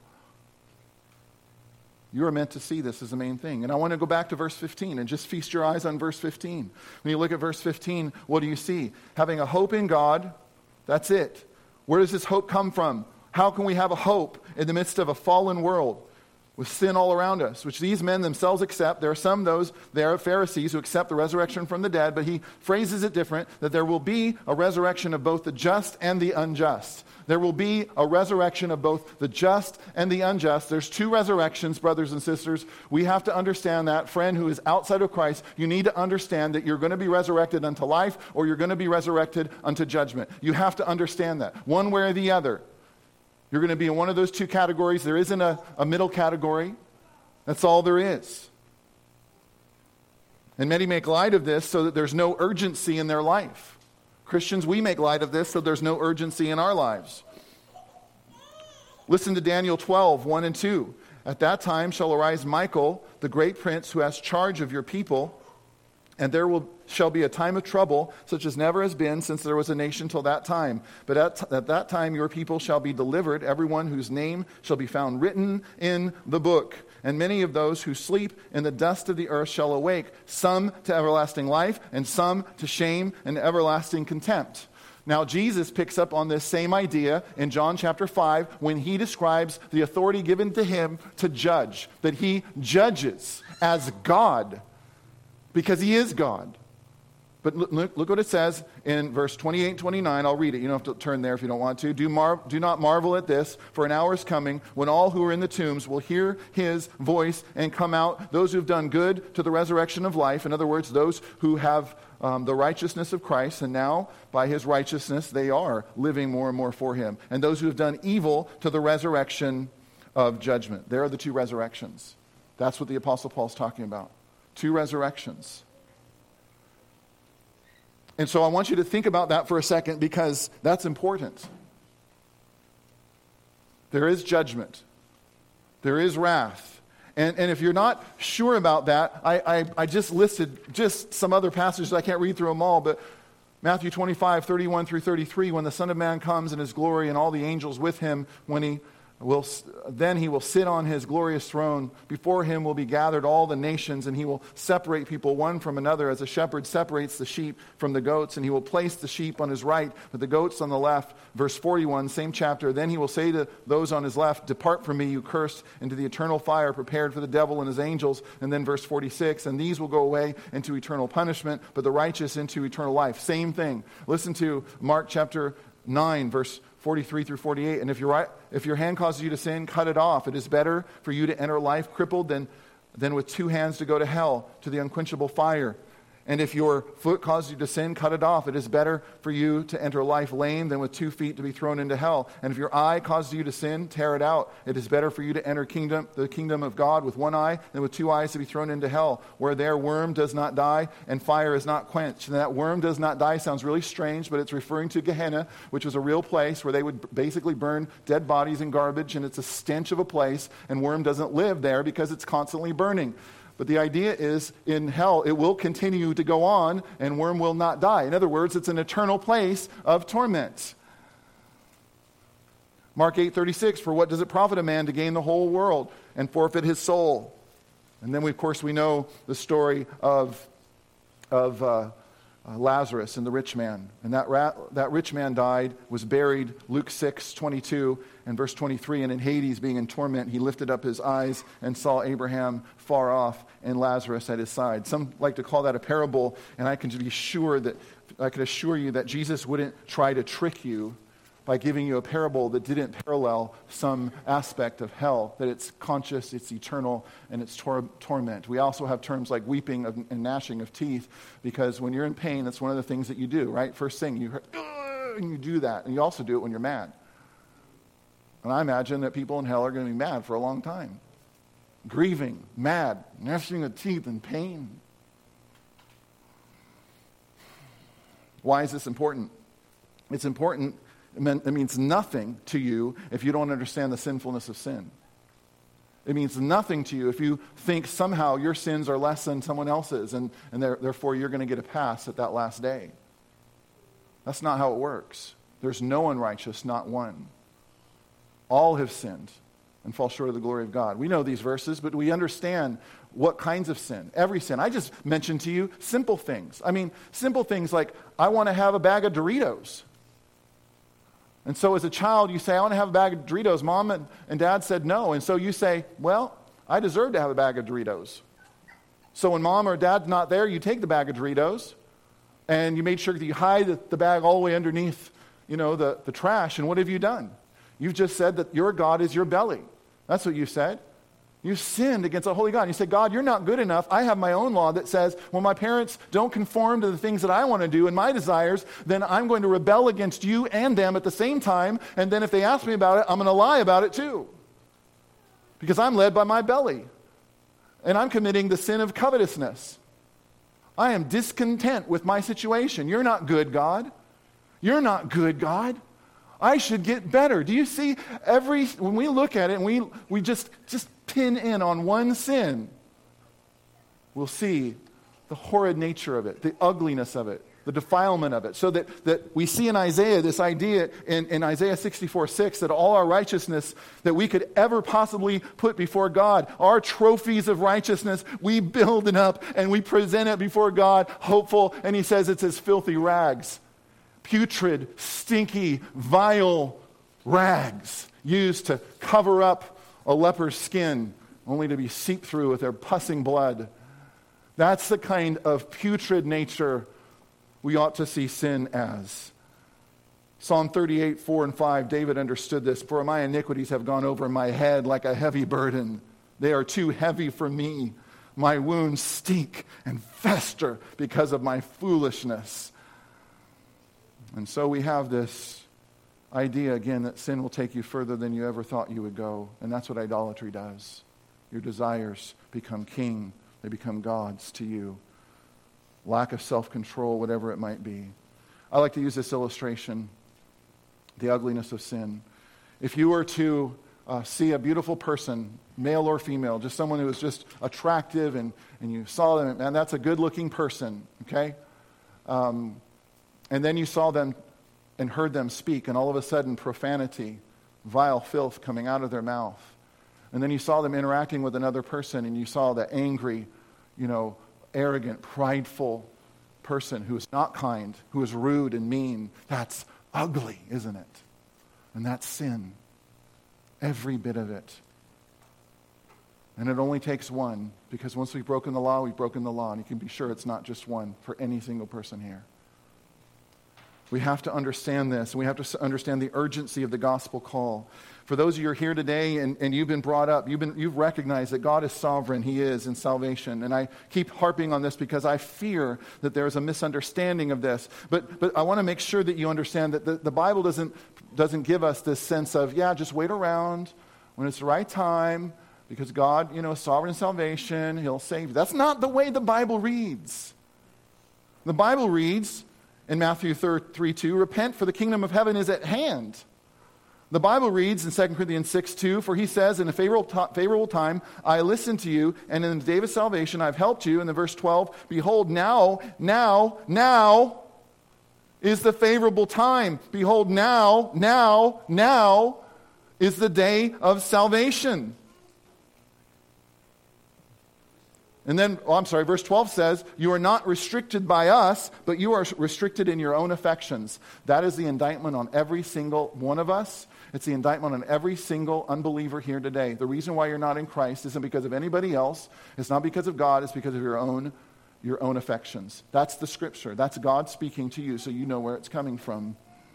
You are meant to see this as the main thing. And I want to go back to verse 15 and just feast your eyes on verse 15. When you look at verse 15, what do you see? Having a hope in God, that's it. Where does this hope come from? How can we have a hope in the midst of a fallen world? With sin all around us, which these men themselves accept. There are Pharisees who accept the resurrection from the dead, but he phrases it different, that there will be a resurrection of both the just and the unjust. There will be a resurrection of both the just and the unjust. There's two resurrections, brothers and sisters. We have to understand that. Friend who is outside of Christ, you need to understand that you're going to be resurrected unto life or you're going to be resurrected unto judgment. You have to understand that, one way or the other. You're going to be in one of those two categories. There isn't a middle category. That's all there is. And many make light of this so that there's no urgency in their life. Christians, we make light of this so there's no urgency in our lives. Listen to Daniel 12, 1 and 2. At that time shall arise Michael, the great prince who has charge of your people, and there shall be a time of trouble, such as never has been since there was a nation till that time. But at that time your people shall be delivered, everyone whose name shall be found written in the book. And many of those who sleep in the dust of the earth shall awake, some to everlasting life, and some to shame and everlasting contempt. Now, Jesus picks up on this same idea in John chapter 5 when he describes the authority given to him to judge, that he judges as God. Because he is God. But look what it says in verse 28 and 29. I'll read it. You don't have to turn there if you don't want to. Do not marvel at this, for an hour is coming when all who are in the tombs will hear his voice and come out, those who have done good to the resurrection of life. In other words, those who have the righteousness of Christ, and now by his righteousness they are living more and more for him. And those who have done evil to the resurrection of judgment. There are the two resurrections. That's what the Apostle Paul is talking about. Two resurrections. And so I want you to think about that for a second because that's important. There is judgment. There is wrath. And if you're not sure about that, I just listed just some other passages. I can't read through them all, but Matthew 25, 31 through 33, when the Son of Man comes in his glory and all the angels with him, then he will sit on his glorious throne. Before him will be gathered all the nations, and he will separate people one from another as a shepherd separates the sheep from the goats, and he will place the sheep on his right, but the goats on the left. Verse 41, same chapter. Then he will say to those on his left, depart from me, you cursed, into the eternal fire prepared for the devil and his angels. And then verse 46, and these will go away into eternal punishment, but the righteous into eternal life. Same thing. Listen to Mark chapter 9, verse 43 through 48. And if your hand causes you to sin, cut it off. It is better for you to enter life crippled than with two hands to go to hell, to the unquenchable fire. And if your foot causes you to sin, cut it off. It is better for you to enter life lame than with 2 feet to be thrown into hell. And if your eye causes you to sin, tear it out. It is better for you to enter the kingdom of God with one eye than with 2 eyes to be thrown into hell, where their worm does not die and fire is not quenched. And that worm does not die sounds really strange, but it's referring to Gehenna, which was a real place where they would basically burn dead bodies and garbage, and it's a stench of a place, and worm doesn't live there because it's constantly burning. But the idea is in hell, it will continue to go on and worm will not die. In other words, it's an eternal place of torment. Mark 8:36, for what does it profit a man to gain the whole world and forfeit his soul? And then, of course, we know the story of Lazarus and the rich man. And that rich man died, was buried, Luke 6:22 and verse 23, and in Hades, being in torment, he lifted up his eyes and saw Abraham far off and Lazarus at his side. Some like to call that a parable, and I can assure you that Jesus wouldn't try to trick you by giving you a parable that didn't parallel some aspect of hell, that it's conscious, it's eternal, and it's torment. We also have terms like weeping and gnashing of teeth, because when you're in pain, that's one of the things that you do, right? First thing, you do that, and you also do it when you're mad. And I imagine that people in hell are going to be mad for a long time. Grieving, mad, gnashing of teeth, and pain. Why is this important? It's important. It means nothing to you if you don't understand the sinfulness of sin. It means nothing to you if you think somehow your sins are less than someone else's, and therefore you're going to get a pass at that last day. That's not how it works. There's no one righteous, not one. All have sinned and fall short of the glory of God. We know these verses, but we understand what kinds of sin. Every sin. I just mentioned to you simple things. Simple things like, I want to have a bag of Doritos. And so as a child, you say, I want to have a bag of Doritos. Mom and Dad said no. And so you say, well, I deserve to have a bag of Doritos. So when Mom or Dad's not there, you take the bag of Doritos, and you made sure that you hide the bag all the way underneath, the trash. And what have you done? You've just said that your God is your belly. That's what you said. You sinned against a holy God. You said, God, you're not good enough. I have my own law that says, when my parents don't conform to the things that I want to do and my desires, then I'm going to rebel against you and them at the same time. And then if they ask me about it, I'm going to lie about it too. Because I'm led by my belly. And I'm committing the sin of covetousness. I am discontent with my situation. You're not good, God. You're not good, God. I should get better. Do you see when we look at it and we just pin in on one sin, we'll see the horrid nature of it, the ugliness of it, the defilement of it. So that we see in Isaiah this idea in Isaiah 64:6 that all our righteousness that we could ever possibly put before God, our trophies of righteousness, we build it up and we present it before God, hopeful, and he says it's as filthy rags. Putrid, stinky, vile rags used to cover up a leper's skin, only to be seeped through with their pussing blood. That's the kind of putrid nature we ought to see sin as. Psalm 38, 4 and 5, David understood this. For my iniquities have gone over my head like a heavy burden. They are too heavy for me. My wounds stink and fester because of my foolishness. And so we have this idea, again, that sin will take you further than you ever thought you would go. And that's what idolatry does. Your desires become king. They become gods to you. Lack of self-control, whatever it might be. I like to use this illustration, the ugliness of sin. If you were to see a beautiful person, male or female, just someone who is just attractive, and you saw them, man, that's a good-looking person, okay? And then you saw them and heard them speak, and all of a sudden profanity, vile filth coming out of their mouth. And then you saw them interacting with another person, and you saw that angry, arrogant, prideful person who is not kind, who is rude and mean. That's ugly, isn't it? And that's sin. Every bit of it. And it only takes one, because once we've broken the law, we've broken the law. And you can be sure it's not just one for any single person here. We have to understand this. We have to understand the urgency of the gospel call. For those of you who are here today and you've been brought up, you've recognized that God is sovereign. He is in salvation. And I keep harping on this because I fear that there is a misunderstanding of this. But I want to make sure that you understand that the Bible doesn't give us this sense of, just wait around when it's the right time, because God, is sovereign in salvation. He'll save you. That's not the way the Bible reads. The Bible reads, in Matthew 3:2, repent, for the kingdom of heaven is at hand. The Bible reads in 2 Corinthians 6:2, for he says, in a favorable time, I listened to you, and in the day of salvation I've helped you. And in verse 12, behold, now is the favorable time. Behold, now is the day of salvation. And then, verse 12 says, you are not restricted by us, but you are restricted in your own affections. That is the indictment on every single one of us. It's the indictment on every single unbeliever here today. The reason why you're not in Christ isn't because of anybody else. It's not because of God. It's because of your own affections. That's the Scripture. That's God speaking to you, so you know where it's coming from.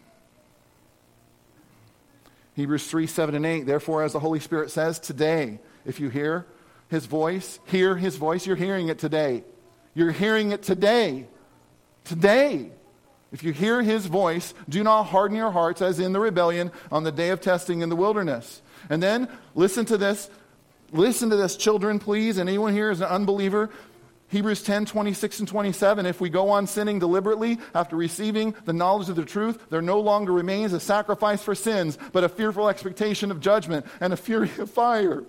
Hebrews 3:7-8, therefore, as the Holy Spirit says, today, if you hear His voice, you're hearing it today. You're hearing it today. Today. If you hear His voice, do not harden your hearts as in the rebellion on the day of testing in the wilderness. And then, listen to this, children, please, and anyone here is an unbeliever. Hebrews 10:26-27, if we go on sinning deliberately after receiving the knowledge of the truth, there no longer remains a sacrifice for sins, but a fearful expectation of judgment and a fury of fire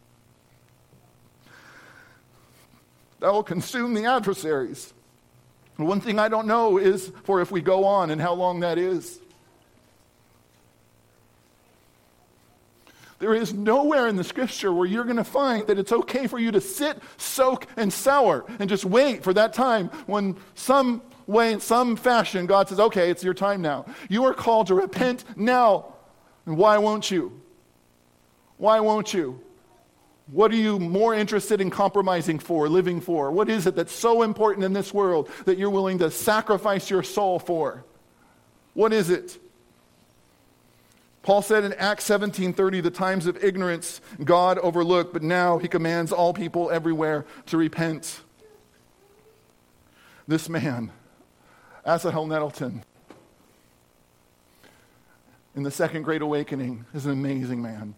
that will consume the adversaries. And one thing I don't know is for if we go on and how long that is. There is nowhere in the Scripture where you're going to find that it's okay for you to sit, soak, and sour and just wait for that time when some way, in some fashion, God says, okay, it's your time now. You are called to repent now. And why won't you? Why won't you? What are you more interested in compromising for, living for? What is it that's so important in this world that you're willing to sacrifice your soul for? What is it? Paul said in Acts 17:30, the times of ignorance God overlooked, but now He commands all people everywhere to repent. This man, Asahel Nettleton, in the Second Great Awakening, is an amazing man.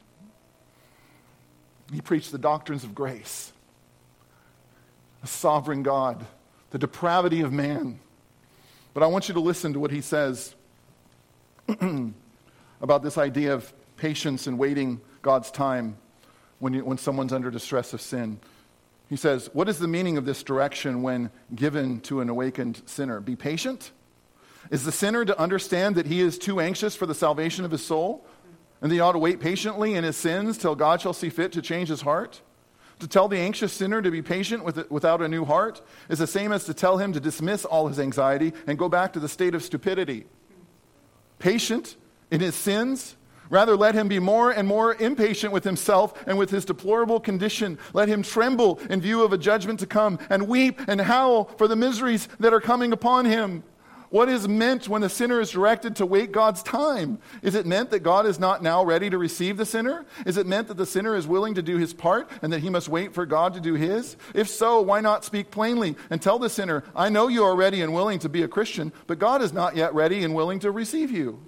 He preached the doctrines of grace, the sovereign God, the depravity of man. But I want you to listen to what he says about this idea of patience and waiting God's time when someone's under distress of sin. He says, what is the meaning of this direction when given to an awakened sinner? Be patient? Is the sinner to understand that he is too anxious for the salvation of his soul? And that he ought to wait patiently in his sins till God shall see fit to change his heart? To tell the anxious sinner to be patient without a new heart is the same as to tell him to dismiss all his anxiety and go back to the state of stupidity. Patient in his sins? Rather, let him be more and more impatient with himself and with his deplorable condition. Let him tremble in view of a judgment to come and weep and howl for the miseries that are coming upon him. What is meant when the sinner is directed to wait God's time? Is it meant that God is not now ready to receive the sinner? Is it meant that the sinner is willing to do his part and that he must wait for God to do his? If so, why not speak plainly and tell the sinner, I know you are ready and willing to be a Christian, but God is not yet ready and willing to receive you.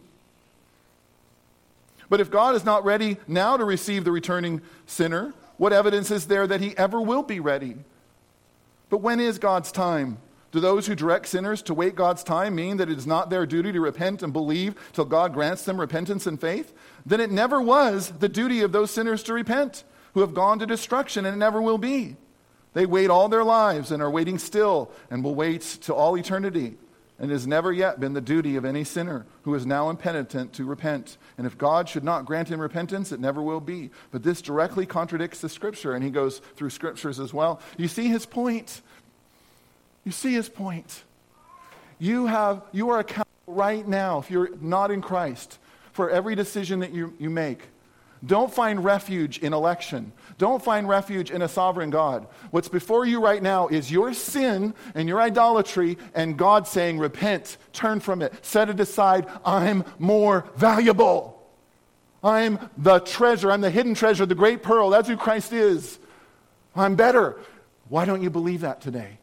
But if God is not ready now to receive the returning sinner, what evidence is there that he ever will be ready? But when is God's time? Do those who direct sinners to wait God's time mean that it is not their duty to repent and believe till God grants them repentance and faith? Then it never was the duty of those sinners to repent, who have gone to destruction, and it never will be. They wait all their lives and are waiting still and will wait to all eternity. And it has never yet been the duty of any sinner who is now impenitent to repent. And if God should not grant him repentance, it never will be. But this directly contradicts the Scripture, and he goes through Scriptures as well. You see his point? You see his point. You are accountable right now, if you're not in Christ, for every decision that you make. Don't find refuge in election. Don't find refuge in a sovereign God. What's before you right now is your sin and your idolatry, and God saying, repent, turn from it, set it aside. I'm more valuable. I'm the treasure. I'm the hidden treasure, the great pearl. That's who Christ is. I'm better. Why don't you believe that today?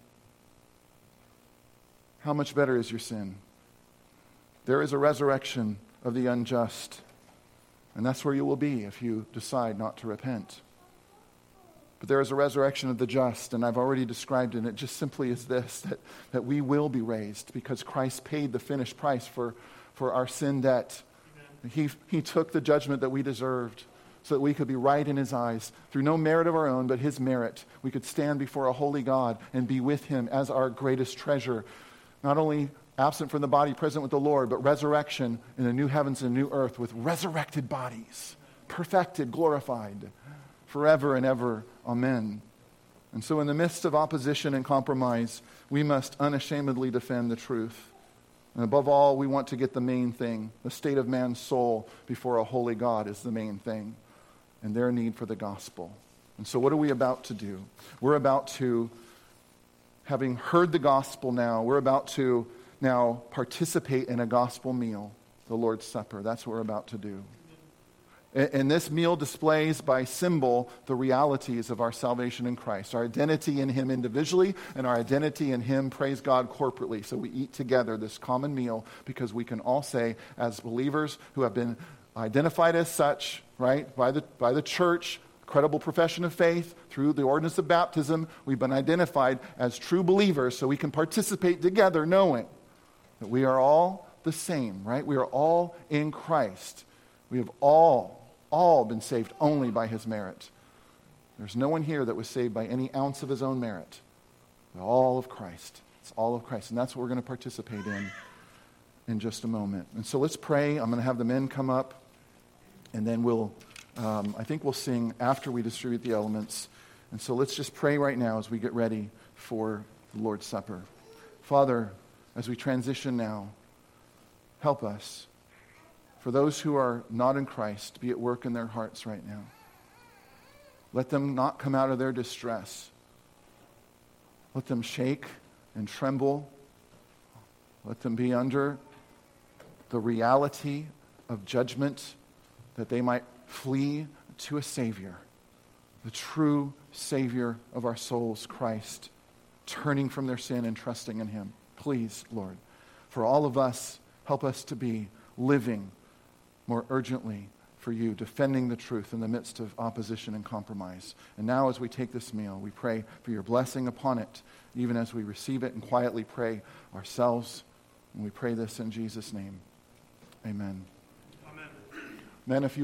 How much better is your sin? There is a resurrection of the unjust. And that's where you will be if you decide not to repent. But there is a resurrection of the just, and I've already described it. It just simply is this, that we will be raised because Christ paid the finished price for our sin debt. Amen. He took the judgment that we deserved so that we could be right in his eyes. Through no merit of our own, but his merit, we could stand before a holy God and be with him as our greatest treasure. Not only absent from the body, present with the Lord, but resurrection in a new heavens and a new earth with resurrected bodies, perfected, glorified, forever and ever. Amen. And so in the midst of opposition and compromise, we must unashamedly defend the truth. And above all, we want to get the main thing. The state of man's soul before a holy God is the main thing, and their need for the gospel. And so what are we about to do? We're about to, having heard the gospel now, we're about to now participate in a gospel meal, the Lord's Supper. That's what we're about to do. And this meal displays by symbol the realities of our salvation in Christ, our identity in him individually and our identity in him, praise God, corporately. So we eat together this common meal because we can all say, as believers who have been identified as such, right, by the church, credible profession of faith, through the ordinance of baptism, we've been identified as true believers so we can participate together knowing that we are all the same, right? We are all in Christ. We have all been saved only by his merit. There's no one here that was saved by any ounce of his own merit. But all of Christ. It's all of Christ. And that's what we're going to participate in just a moment. And so let's pray. I'm going to have the men come up. And then I think we'll sing after we distribute the elements. And so let's just pray right now as we get ready for the Lord's Supper. Father, as we transition now, help us. For those who are not in Christ, be at work in their hearts right now. Let them not come out of their distress. Let them shake and tremble. Let them be under the reality of judgment, that they might flee to a Savior, the true Savior of our souls, Christ, turning from their sin and trusting in him. Please, Lord, for all of us, help us to be living more urgently for you, defending the truth in the midst of opposition and compromise. And now as we take this meal, we pray for your blessing upon it, even as we receive it and quietly pray ourselves. And we pray this in Jesus' name. Amen. Amen. Men, if you